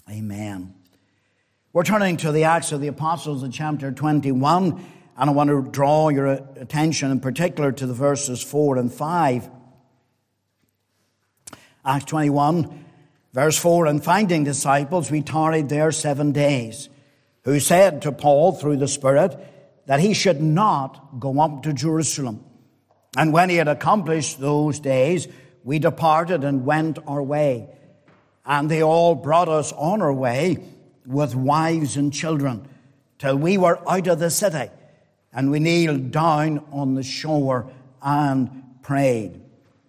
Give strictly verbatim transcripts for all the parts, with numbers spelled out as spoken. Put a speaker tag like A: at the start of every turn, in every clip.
A: Amen. We're turning to the Acts of the Apostles in chapter twenty-one, and I want to draw your attention in particular to the verses four and five. Acts twenty-one, verse four, and finding disciples, we tarried there seven days, who said to Paul through the Spirit that he should not go up to Jerusalem. And when he had accomplished those days, we departed and went our way. And they all brought us on our way with wives and children, till we were out of the city. And we kneeled down on the shore and prayed.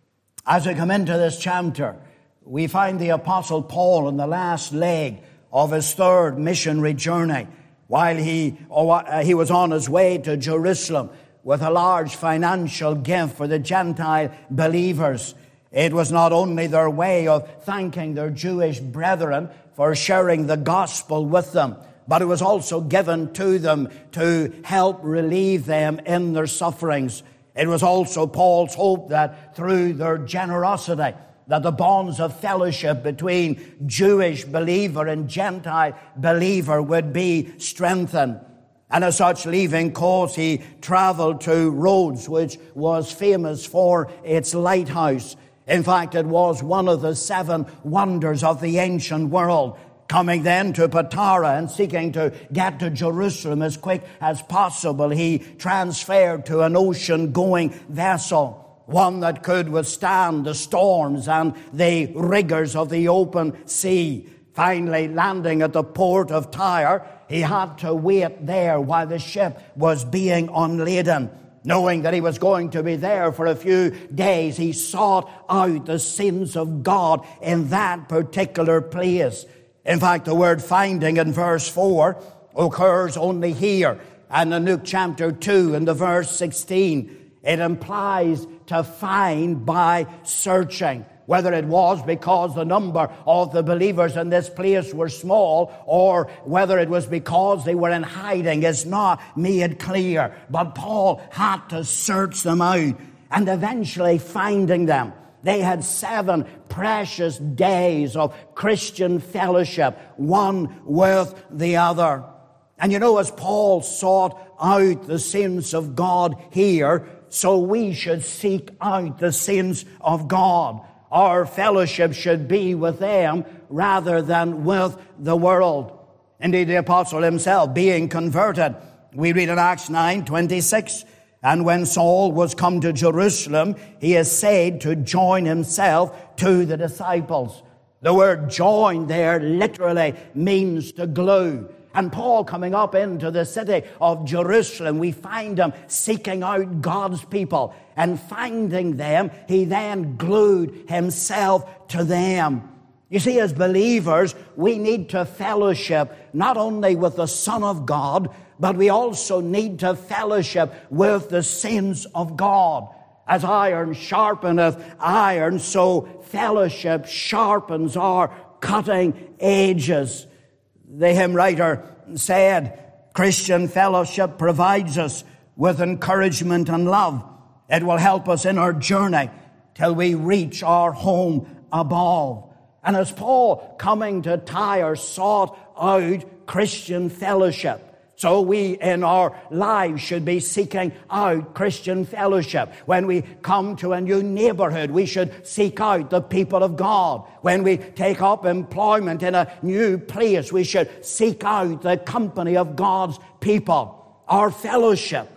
A: As we come into this chapter, we find the Apostle Paul in the last leg of his third missionary journey, while he, oh, he was on his way to Jerusalem with a large financial gift for the Gentile believers. It was not only their way of thanking their Jewish brethren for sharing the gospel with them, but it was also given to them to help relieve them in their sufferings. It was also Paul's hope that through their generosity, that the bonds of fellowship between Jewish believer and Gentile believer would be strengthened. And as such, leaving Kos, he traveled to Rhodes, which was famous for its lighthouse. In fact, it was one of the seven wonders of the ancient world. Coming then to Patara and seeking to get to Jerusalem as quick as possible, he transferred to an ocean-going vessel, one that could withstand the storms and the rigors of the open sea. Finally, landing at the port of Tyre, he had to wait there while the ship was being unladen. Knowing that he was going to be there for a few days, he sought out the sins of God in that particular place. In fact, the word finding in verse four occurs only here. And in Luke chapter two, in the verse sixteen, it implies to find by searching. Whether it was because the number of the believers in this place were small, or whether it was because they were in hiding is not made clear. But Paul had to search them out, and eventually finding them. They had seven precious days of Christian fellowship, one with the other. And you know, as Paul sought out the sins of God here, so we should seek out the sins of God. Our fellowship should be with them rather than with the world. Indeed, the apostle himself, being converted, we read in Acts nine twenty-six, and when Saul was come to Jerusalem, he essayed to join himself to the disciples. The word join there literally means to glue. And Paul, coming up into the city of Jerusalem, we find him seeking out God's people. And finding them, he then glued himself to them. You see, as believers, we need to fellowship not only with the Son of God, but we also need to fellowship with the saints of God. As iron sharpeneth iron, so fellowship sharpens our cutting edges. The hymn writer said, Christian fellowship provides us with encouragement and love. It will help us in our journey till we reach our home above. And as Paul, coming to Tyre, sought out Christian fellowship, so we in our lives should be seeking out Christian fellowship. When we come to a new neighborhood, we should seek out the people of God. When we take up employment in a new place, we should seek out the company of God's people. Our fellowship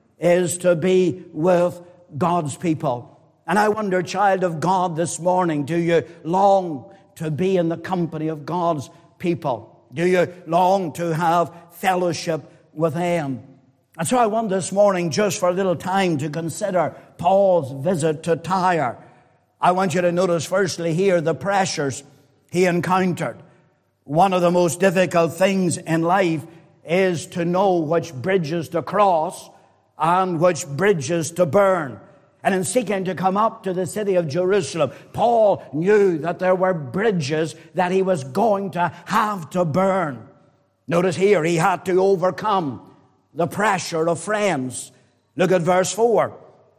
A: is to be with God's people. And I wonder, child of God, this morning, do you long to be in the company of God's people? Do you long to have fellowship with them? And so I want this morning, just for a little time, to consider Paul's visit to Tyre. I want you to notice firstly here the pressures he encountered. One of the most difficult things in life is to know which bridges to cross and which bridges to burn. And in seeking to come up to the city of Jerusalem, Paul knew that there were bridges that he was going to have to burn. Notice here, he had to overcome the pressure of friends. Look at verse four.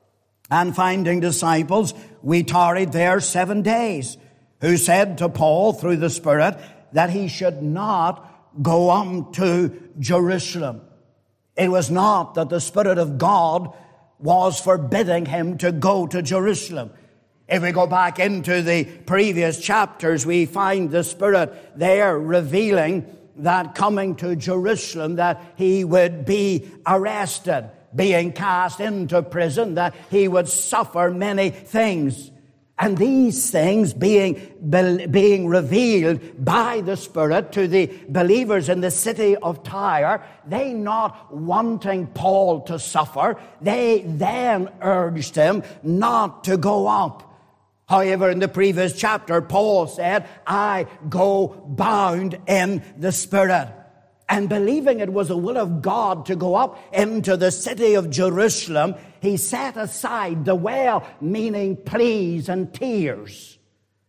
A: And finding disciples, we tarried there seven days, who said to Paul through the Spirit that he should not go on to Jerusalem. It was not that the Spirit of God was forbidding him to go to Jerusalem. If we go back into the previous chapters, we find the Spirit there revealing that coming to Jerusalem, that he would be arrested, being cast into prison, that he would suffer many things. And these things being, being revealed by the Spirit to the believers in the city of Tyre, they not wanting Paul to suffer, they then urged him not to go up. However, in the previous chapter, Paul said, I go bound in the Spirit. And believing it was the will of God to go up into the city of Jerusalem, he set aside the well-meaning pleas and tears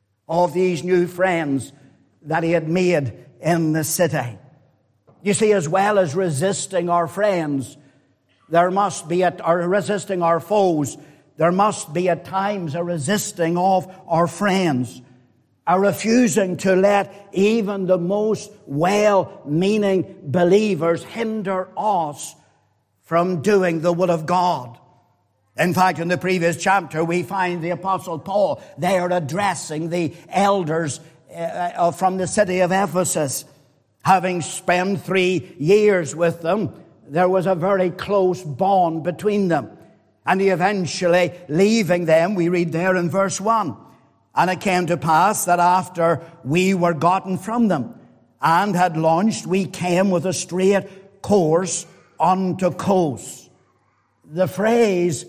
A: of these new friends that he had made in the city. You see, as well as resisting our friends, there must be, at, or resisting our foes, there must be at times a resisting of our friends. A refusing to let even the most well-meaning believers hinder us from doing the will of God. In fact, in the previous chapter, we find the Apostle Paul there addressing the elders uh, from the city of Ephesus. Having spent three years with them, there was a very close bond between them. And he eventually, leaving them, we read there in verse one, and it came to pass that after we were gotten from them and had launched, we came with a straight course unto Kos. The phrase,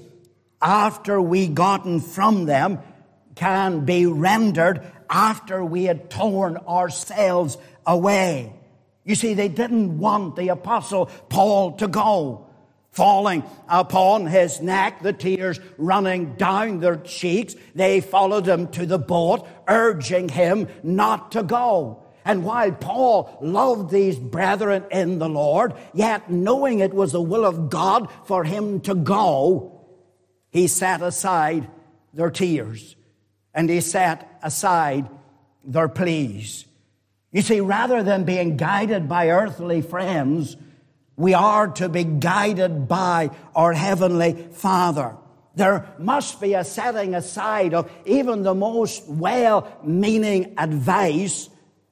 A: after we gotten from them, can be rendered after we had torn ourselves away. You see, they didn't want the Apostle Paul to go. Falling upon his neck, the tears running down their cheeks, they followed him to the boat, urging him not to go. And while Paul loved these brethren in the Lord, yet knowing it was the will of God for him to go, he set aside their tears and he set aside their pleas. You see, rather than being guided by earthly friends, we are to be guided by our Heavenly Father. There must be a setting aside of even the most well-meaning advice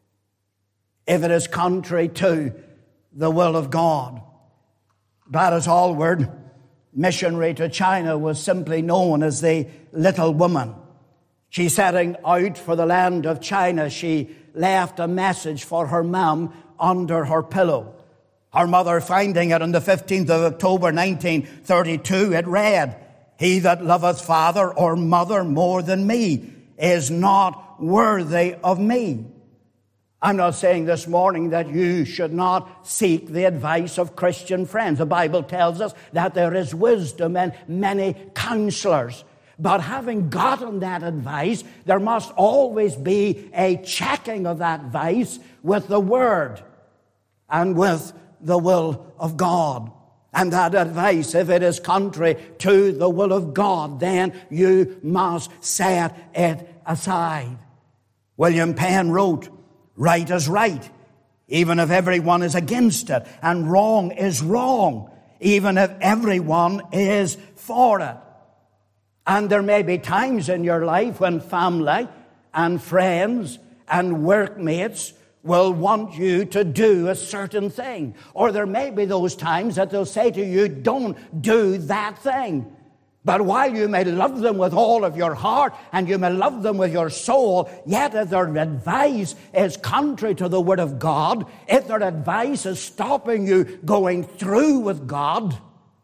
A: if it is contrary to the will of God. Gladys Aylward, missionary to China, was simply known as the Little Woman. She setting out for the land of China, she left a message for her mom under her pillow. Her mother, finding it on the fifteenth of October nineteen thirty-two, it read, "He that loveth father or mother more than me is not worthy of me." I'm not saying this morning that you should not seek the advice of Christian friends. The Bible tells us that there is wisdom in many counselors. But having gotten that advice, there must always be a checking of that advice with the Word and with the will of God. And that advice, if it is contrary to the will of God, then you must set it aside. William Penn wrote, "Right is right, even if everyone is against it, and wrong is wrong, even if everyone is for it." And there may be times in your life when family and friends and workmates will want you to do a certain thing. Or there may be those times that they'll say to you, don't do that thing. But while you may love them with all of your heart and you may love them with your soul, yet if their advice is contrary to the Word of God, if their advice is stopping you going through with God,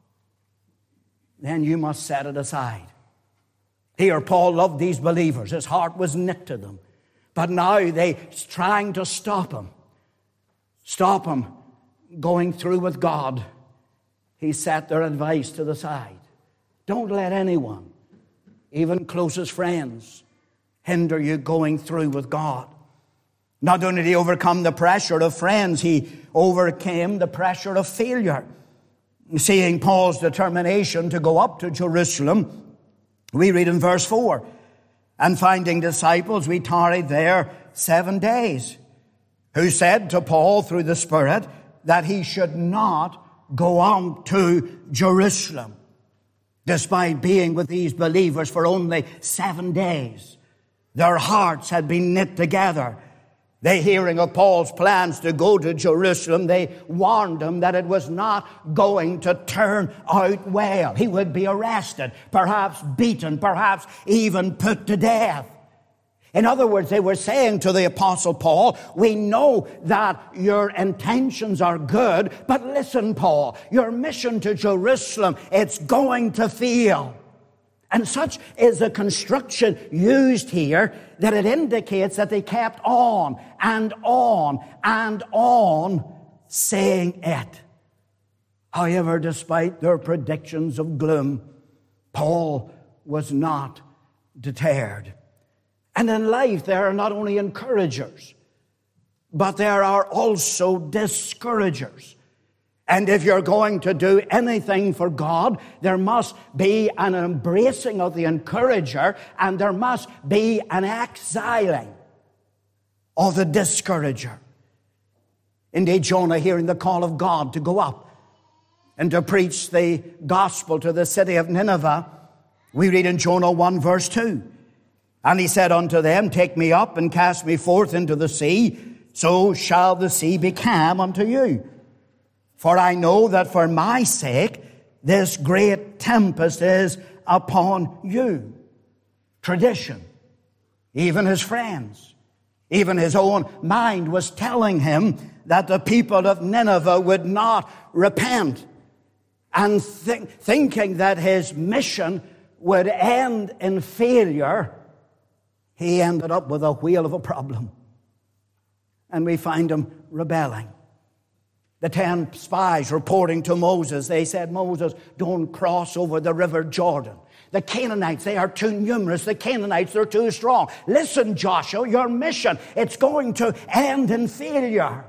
A: then you must set it aside. Here, Paul loved these believers. His heart was knit to them. But now they're trying to stop him. Stop him going through with God. He set their advice to the side. Don't let anyone, even closest friends, hinder you going through with God. Not only did he overcome the pressure of friends, he overcame the pressure of failure. Seeing Paul's determination to go up to Jerusalem, we read in verse four, "And finding disciples, we tarried there seven days." who said to Paul through the Spirit that he should not go on to Jerusalem, despite being with these believers for only seven days. Their hearts had been knit together. They, hearing of Paul's plans to go to Jerusalem, they warned him that it was not going to turn out well. He would be arrested, perhaps beaten, perhaps even put to death. In other words, they were saying to the Apostle Paul, we know that your intentions are good, but listen, Paul, your mission to Jerusalem, it's going to fail. And such is the construction used here that it indicates that they kept on and on and on saying it. However, despite their predictions of gloom, Paul was not deterred. And in life, there are not only encouragers, but there are also discouragers. And if you're going to do anything for God, there must be an embracing of the encourager, and there must be an exiling of the discourager. Indeed, Jonah, hearing the call of God to go up and to preach the gospel to the city of Nineveh, we read in Jonah one verse two, and he said unto them, take me up and cast me forth into the sea, so shall the sea be calm unto you. For I know that for my sake this great tempest is upon you. Tradition, even his friends, even his own mind was telling him that the people of Nineveh would not repent, and th- thinking that his mission would end in failure, he ended up with a whale of a problem. And we find him rebelling. The ten spies reporting to Moses, they said, Moses, don't cross over the river Jordan. The Canaanites, they are too numerous. The Canaanites, they're too strong. Listen, Joshua, your mission, it's going to end in failure.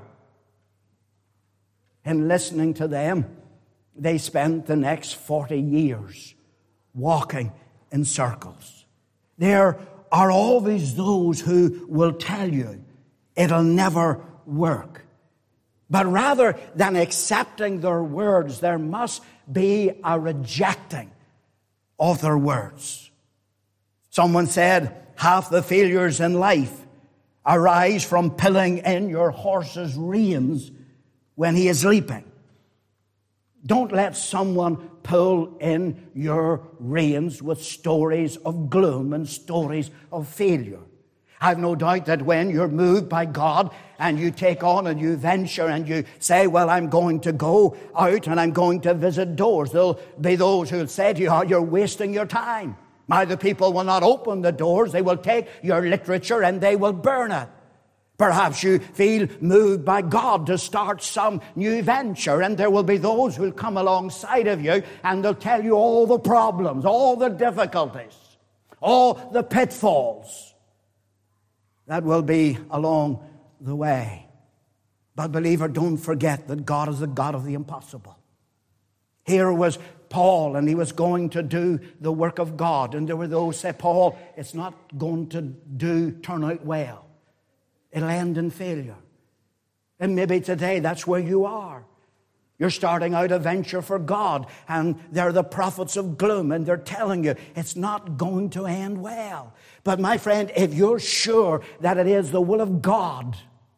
A: In listening to them, they spent the next forty years walking in circles. There are always those who will tell you it'll never work. But rather than accepting their words, there must be a rejecting of their words. Someone said, half the failures in life arise from pulling in your horse's reins when he is leaping. Don't let someone pull in your reins with stories of gloom and stories of failure. I've no doubt that when you're moved by God and you take on a new venture and you say, well, I'm going to go out and I'm going to visit doors, there'll be those who'll say to you, oh, you're wasting your time. My, the people will not open the doors. They will take your literature and they will burn it. Perhaps you feel moved by God to start some new venture, and there will be those who'll come alongside of you and they'll tell you all the problems, all the difficulties, all the pitfalls that will be along the way. But believer, don't forget that God is the God of the impossible. Here was Paul, and he was going to do the work of God. And there were those who said, Paul, it's not going to do turn out well. It'll end in failure. And maybe today that's where you are. You're starting out a venture for God, and they're the prophets of gloom, and they're telling you it's not going to end well. But my friend, if you're sure that it is the will of God,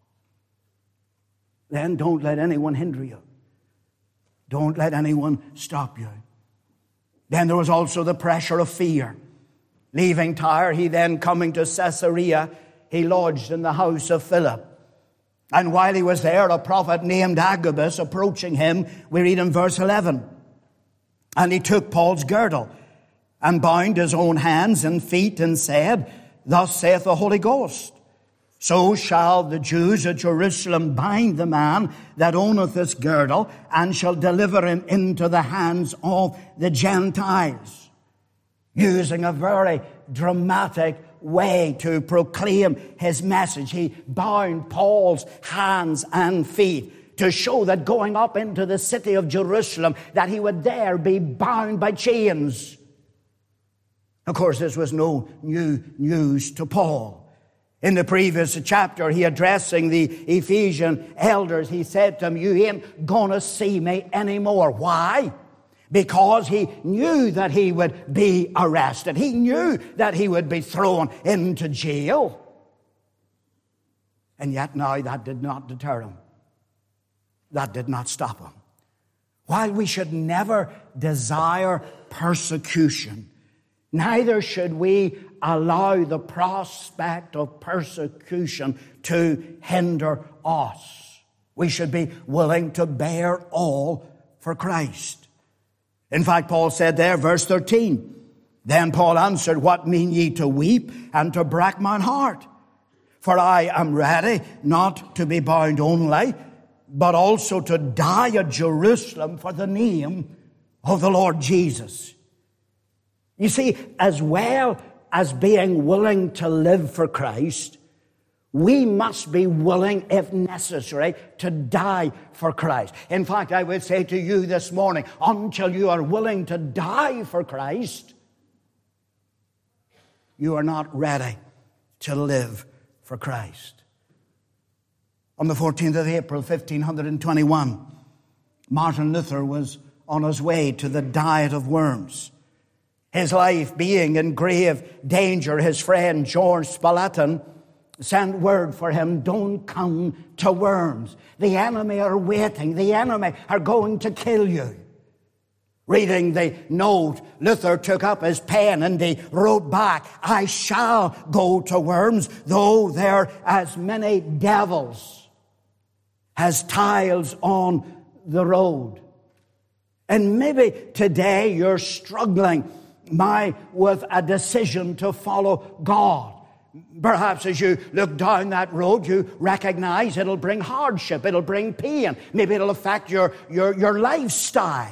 A: then don't let anyone hinder you. Don't let anyone stop you. Then there was also the pressure of fear. Leaving Tyre, he then coming to Caesarea, he lodged in the house of Philip. And while he was there, a prophet named Agabus approaching him, we read in verse eleven. And he took Paul's girdle and bound his own hands and feet and said, thus saith the Holy Ghost, so shall the Jews at Jerusalem bind the man that owneth this girdle, and shall deliver him into the hands of the Gentiles. Using a very dramatic way to proclaim his message, he bound Paul's hands and feet to show that going up into the city of Jerusalem, that he would there be bound by chains. Of course, this was no new news to Paul. In the previous chapter, he addressing the Ephesian elders, he said to them, you ain't gonna see me anymore. Why? Because he knew that he would be arrested. He knew that he would be thrown into jail. And yet now that did not deter him. That did not stop him. While we should never desire persecution, neither should we allow the prospect of persecution to hinder us. We should be willing to bear all for Christ. In fact, Paul said there, verse thirteen, then Paul answered, what mean ye to weep and to break mine heart? For I am ready not to be bound only, but also to die at Jerusalem for the name of the Lord Jesus. You see, as well as being willing to live for Christ, we must be willing, if necessary, to die for Christ. In fact, I would say to you this morning, until you are willing to die for Christ, you are not ready to live for Christ. On the fourteenth of April, fifteen twenty-one, Martin Luther was on his way to the Diet of Worms. His life being in grave danger, his friend George Spalatin sent word for him, don't come to Worms. The enemy are waiting. The enemy are going to kill you. Reading the note, Luther took up his pen and he wrote back, I shall go to Worms, though there are as many devils as tiles on the road. And maybe today you're struggling my, with a decision to follow God. Perhaps as you look down that road, you recognize it'll bring hardship, it'll bring pain. Maybe it'll affect your, your, your lifestyle.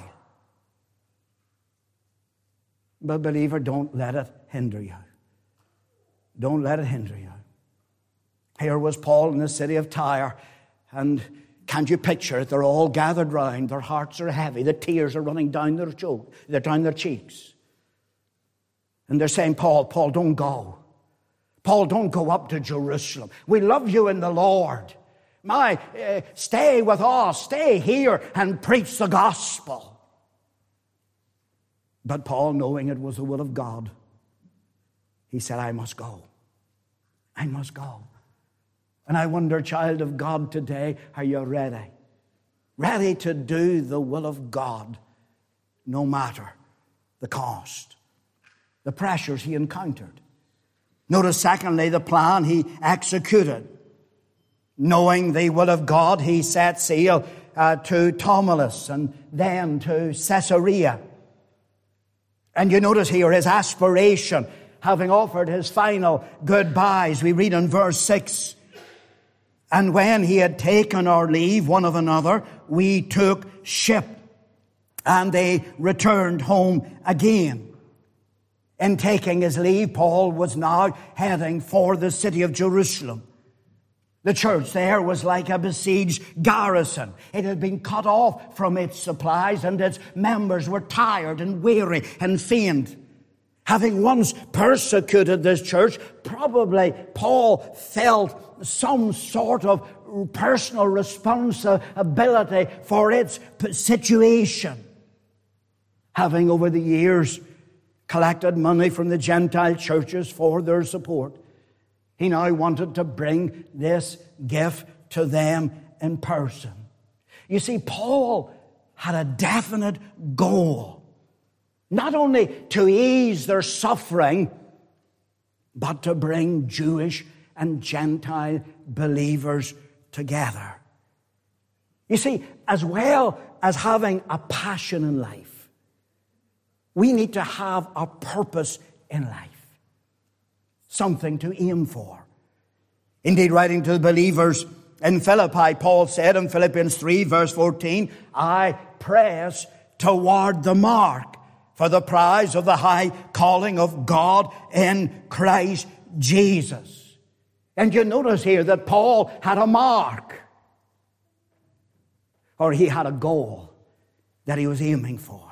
A: But believer, don't let it hinder you. Don't let it hinder you. Here was Paul in the city of Tyre, and can't you picture it? They're all gathered round, their hearts are heavy, the tears are running down their choke, they're down their cheeks. And they're saying, Paul, Paul, don't go. Paul, don't go up to Jerusalem. We love you in the Lord. My, uh, stay with us, stay here and preach the gospel. But Paul, knowing it was the will of God, he said, I must go. I must go. And I wonder, child of God, today, are you ready? Ready to do the will of God, no matter the cost, the pressures he encountered. Notice, secondly, the plan he executed. Knowing the will of God, he set sail uh, to Ptolemais and then to Caesarea. And you notice here his aspiration, having offered his final goodbyes. We read in verse six, and when he had taken our leave one of another, we took ship, and they returned home again. In taking his leave, Paul was now heading for the city of Jerusalem. The church there was like a besieged garrison. It had been cut off from its supplies, and its members were tired and weary and faint. Having once persecuted this church, probably Paul felt some sort of personal responsibility for its situation. Having over the years collected money from the Gentile churches for their support, he now wanted to bring this gift to them in person. You see, Paul had a definite goal. Not only to ease their suffering, but to bring Jewish and Gentile believers together. You see, as well as having a passion in life, we need to have a purpose in life. Something to aim for. Indeed, writing to the believers in Philippi, Paul said in Philippians three, verse fourteen, I press toward the mark for the prize of the high calling of God in Christ Jesus. And you notice here that Paul had a mark, or he had a goal that he was aiming for.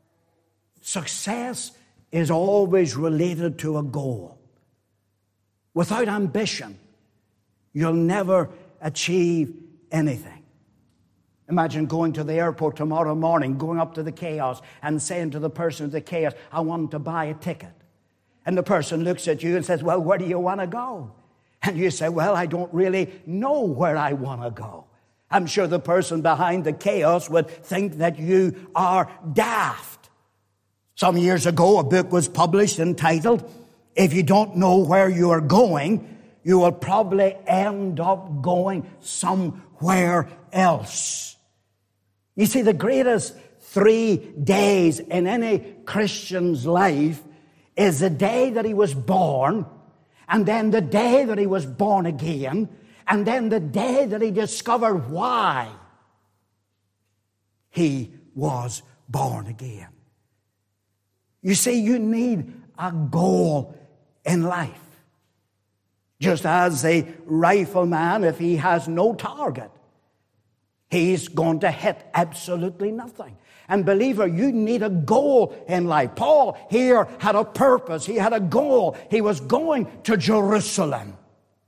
A: Success is always related to a goal. without ambition, you'll never achieve anything. Imagine going to the airport tomorrow morning, going up to the kiosk and saying to the person at the kiosk, I want to buy a ticket. And the person looks at you and says, well, where do you want to go? And you say, well, I don't really know where I want to go. I'm sure the person behind the kiosk would think that you are daft. Some years ago, a book was published entitled, If You Don't Know Where You Are Going, You Will Probably End Up Going Somewhere Else. You see, the greatest three days in any Christian's life is the day that he was born, and then the day that he was born again, and then the day that he discovered why he was born again. You see, you need a goal in life. Just as a rifleman, if he has no target, he's going to hit absolutely nothing. And believer, you need a goal in life. Paul here had a purpose. He had a goal. He was going to Jerusalem.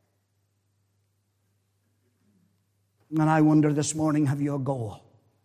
A: And I wonder this morning, have you a goal?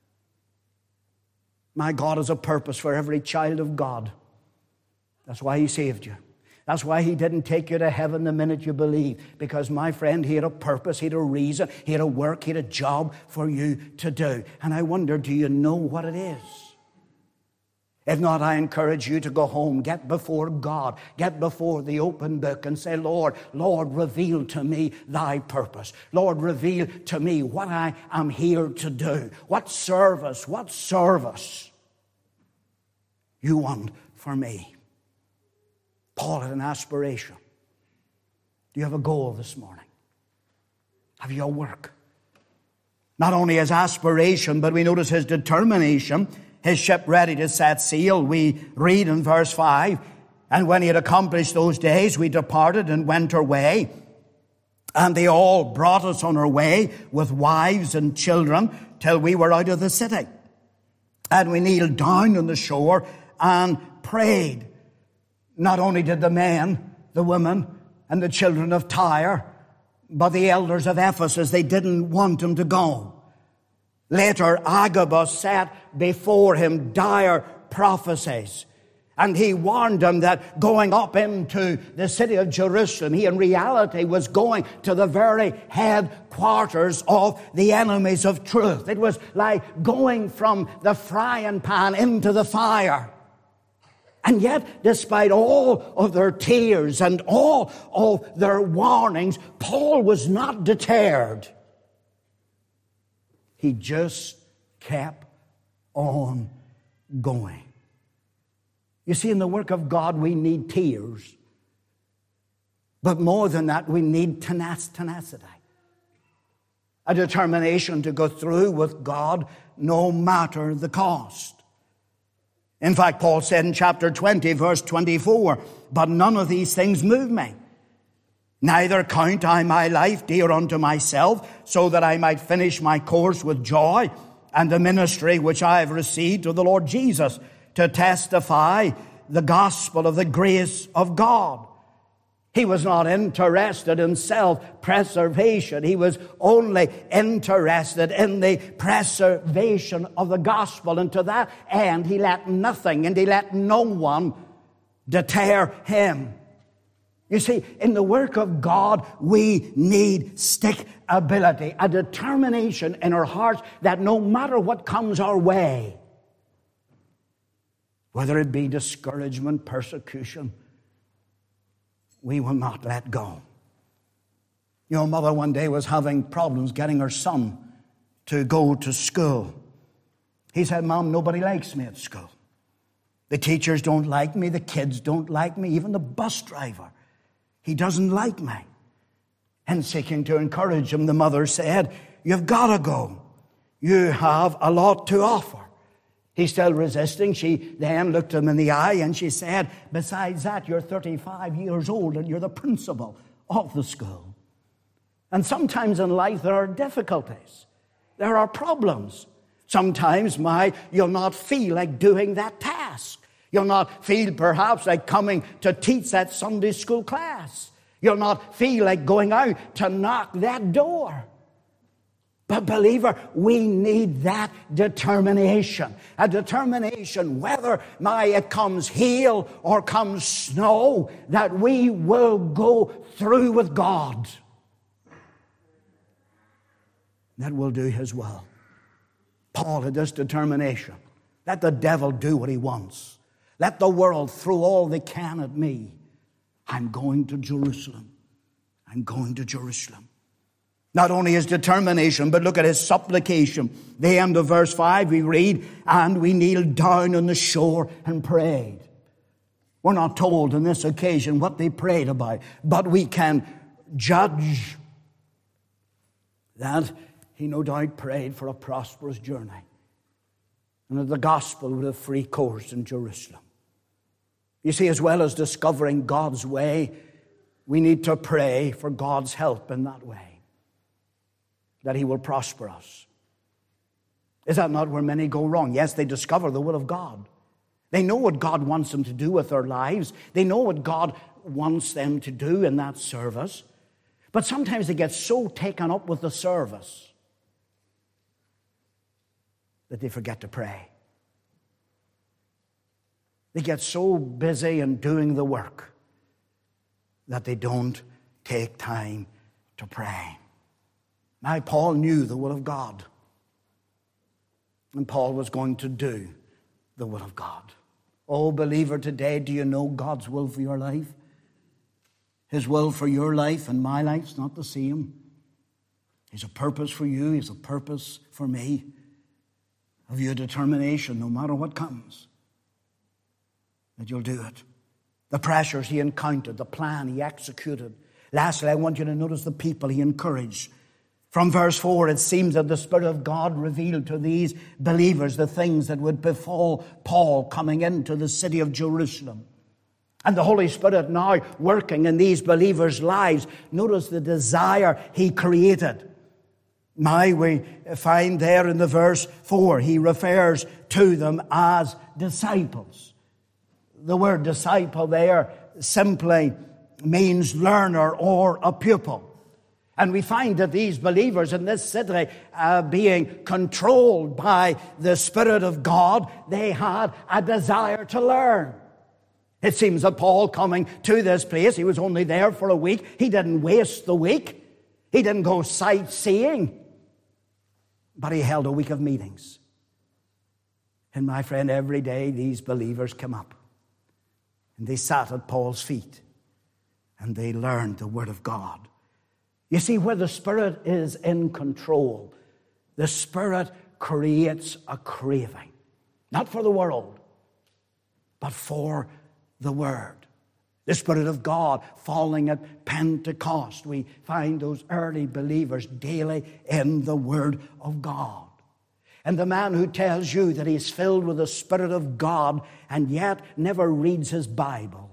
A: My God has a purpose for every child of God. That's why He saved you. That's why He didn't take you to heaven the minute you believed. Because, my friend, He had a purpose, He had a reason, He had a work, He had a job for you to do. And I wonder, do you know what it is? If not, I encourage you to go home, get before God, get before the open book and say, Lord, Lord, reveal to me Thy purpose. Lord, reveal to me what I am here to do. What service, what service you want for me. Paul had an aspiration. Do you have a goal this morning? Have you a work? Not only his aspiration, but we notice his determination. His ship ready to set sail. We read in verse five, and when he had accomplished those days, we departed and went our way. And they all brought us on our way with wives and children till we were out of the city. And we kneeled down on the shore and prayed. Not only did the men, the women, and the children of Tyre, but the elders of Ephesus, they didn't want him to go. Later, Agabus set before him dire prophecies. And he warned them that going up into the city of Jerusalem, he in reality was going to the very headquarters of the enemies of truth. It was like going from the frying pan into the fire. And yet, despite all of their tears and all of their warnings, Paul was not deterred. He just kept on going. You see, in the work of God, we need tears. But more than that, we need tenacity. A determination to go through with God no matter the cost. In fact, Paul said in chapter twenty, verse twenty-four, but none of these things move me. Neither count I my life dear unto myself, so that I might finish my course with joy and the ministry which I have received of the Lord Jesus, to testify the gospel of the grace of God. He was not interested in self-preservation. He was only interested in the preservation of the gospel. And to that end, he let nothing and he let no one deter him. You see, in the work of God, we need stickability, a determination in our hearts that no matter what comes our way, whether it be discouragement, persecution, we will not let go. Your mother one day was having problems getting her son to go to school. He said, Mom, nobody likes me at school. The teachers don't like me. The kids don't like me. Even the bus driver, he doesn't like me. And seeking to encourage him, the mother said, you've got to go. You have a lot to offer. He's still resisting. She then looked him in the eye and she said, besides that, you're thirty-five years old and you're the principal of the school. And sometimes in life there are difficulties. There are problems. Sometimes my, you'll not feel like doing that task. You'll not feel perhaps like coming to teach that Sunday school class. You'll not feel like going out to knock that door. But believer, we need that determination. A determination whether my it comes hail or comes snow, that we will go through with God. That will do His will. Paul had this determination. Let the devil do what he wants. Let the world throw all they can at me. I'm going to Jerusalem. I'm going to Jerusalem. Not only his determination, but look at his supplication. The end of verse five, we read, and we kneeled down on the shore and prayed. We're not told on this occasion what they prayed about, but we can judge that he no doubt prayed for a prosperous journey, and that the gospel would have free course in Jerusalem. You see, as well as discovering God's way, we need to pray for God's help in that way, that He will prosper us. Is that not where many go wrong? Yes, they discover the will of God. They know what God wants them to do with their lives. They know what God wants them to do in that service. But sometimes they get so taken up with the service that they forget to pray. They get so busy in doing the work that they don't take time to pray. Now, Paul knew the will of God. And Paul was going to do the will of God. Oh, believer, today, do you know God's will for your life? His will for your life and my life is not the same. He's a purpose for you. He's a purpose for me. Have you a determination, no matter what comes, that you'll do it? The pressures he encountered, the plan he executed. Lastly, I want you to notice the people he encouraged. From verse four, it seems that the Spirit of God revealed to these believers the things that would befall Paul coming into the city of Jerusalem. And the Holy Spirit now working in these believers' lives. Notice the desire he created. Now we find there in the verse four, he refers to them as disciples. The word disciple there simply means learner or a pupil. And we find that these believers in this city, uh, being controlled by the Spirit of God, they had a desire to learn. It seems that Paul coming to this place, he was only there for a week. He didn't waste the week. He didn't go sightseeing. But he held a week of meetings. And my friend, every day these believers come up. And they sat at Paul's feet. And they learned the Word of God. You see, where the Spirit is in control, the Spirit creates a craving. Not for the world, but for the Word. The Spirit of God falling at Pentecost. We find those early believers daily in the Word of God. And the man who tells you that he's filled with the Spirit of God and yet never reads his Bible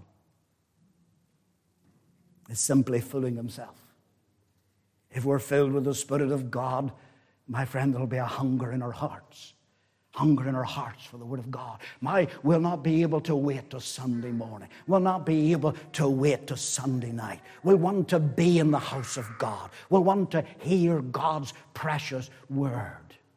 A: is simply fooling himself. If we're filled with the Spirit of God, my friend, there'll be a hunger in our hearts. Hunger in our hearts for the Word of God. My, we'll not be able to wait till Sunday morning. We'll not be able to wait till Sunday night. We'll want to be in the house of God. We'll want to hear God's precious Word.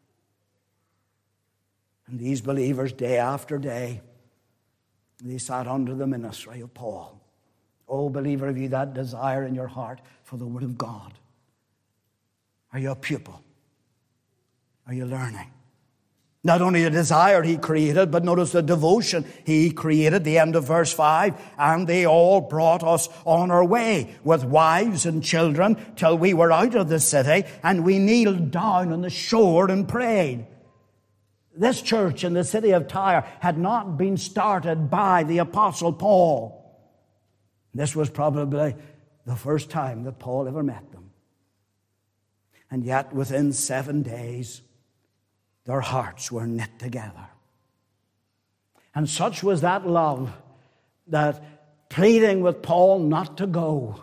A: And these believers, day after day, they sat under the ministry of Paul. Oh, believer, have you that desire in your heart for the Word of God? Are you a pupil? Are you learning? Not only the desire he created, but notice the devotion he created, the end of verse five. And they all brought us on our way with wives and children till we were out of the city, and we kneeled down on the shore and prayed. This church in the city of Tyre had not been started by the Apostle Paul. This was probably the first time that Paul ever met them. And yet within seven days, their hearts were knit together. And such was that love that, pleading with Paul not to go,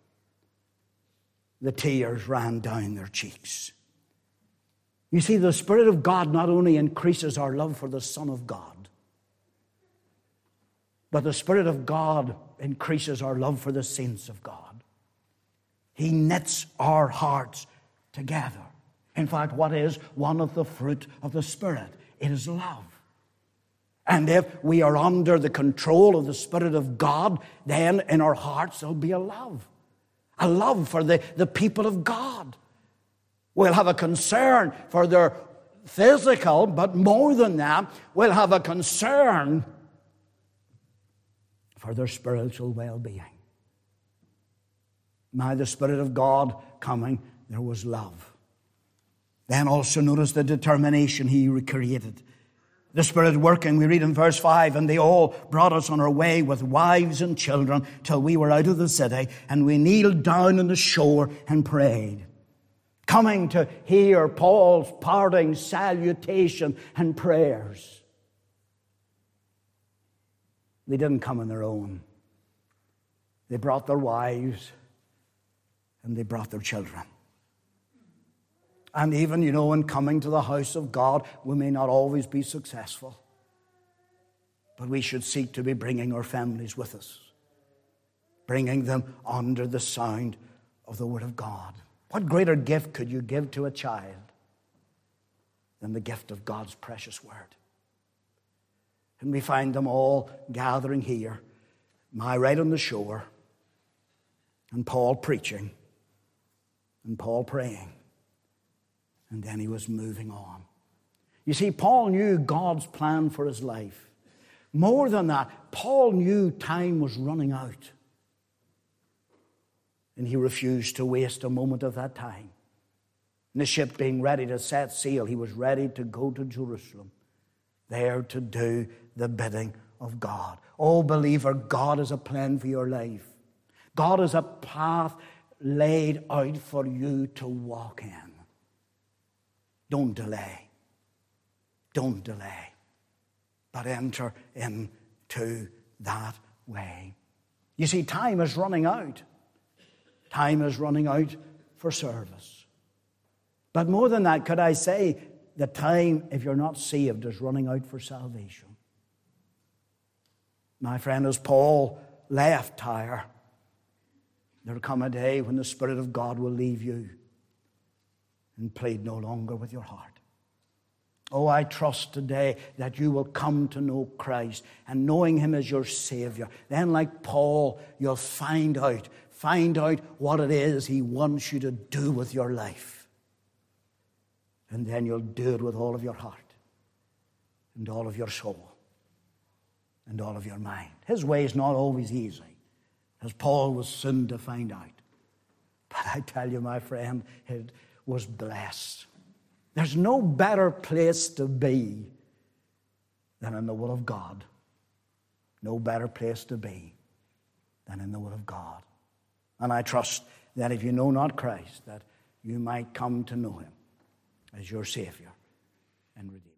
A: the tears ran down their cheeks. You see, the Spirit of God not only increases our love for the Son of God, but the Spirit of God increases our love for the saints of God. He knits our hearts together. In fact, what is one of the fruit of the Spirit? It is love. And if we are under the control of the Spirit of God, then in our hearts there'll be a love. A love for the, the people of God. We'll have a concern for their physical, but more than that, we'll have a concern for their spiritual well-being. By the Spirit of God coming, there was love. Then also notice the determination He recreated. The Spirit working, we read in verse five, and they all brought us on our way with wives and children till we were out of the city, and we kneeled down on the shore and prayed. Coming to hear Paul's parting salutation and prayers. They didn't come on their own. They brought their wives and they brought their children. And even, you know, in coming to the house of God, we may not always be successful. But we should seek to be bringing our families with us. Bringing them under the sound of the Word of God. What greater gift could you give to a child than the gift of God's precious Word? And we find them all gathering here, my right on the shore, and Paul preaching, and Paul praying. And then he was moving on. You see, Paul knew God's plan for his life. More than that, Paul knew time was running out. And he refused to waste a moment of that time. And the ship being ready to set sail, he was ready to go to Jerusalem, there to do the bidding of God. Oh, believer, God has a plan for your life. God has a path laid out for you to walk in. Don't delay. Don't delay. But enter into that way. You see, time is running out. Time is running out for service. But more than that, could I say, the time, if you're not saved, is running out for salvation. My friend, as Paul left Tyre, there'll come a day when the Spirit of God will leave you and plead no longer with your heart. Oh, I trust today that you will come to know Christ, and knowing Him as your Savior, then like Paul, you'll find out, find out what it is He wants you to do with your life. And then you'll do it with all of your heart and all of your soul and all of your mind. His way is not always easy, as Paul was soon to find out. But I tell you, my friend, it was blessed. There's no better place to be than in the will of God. No better place to be than in the will of God. And I trust that if you know not Christ, that you might come to know Him as your Savior and Redeemer.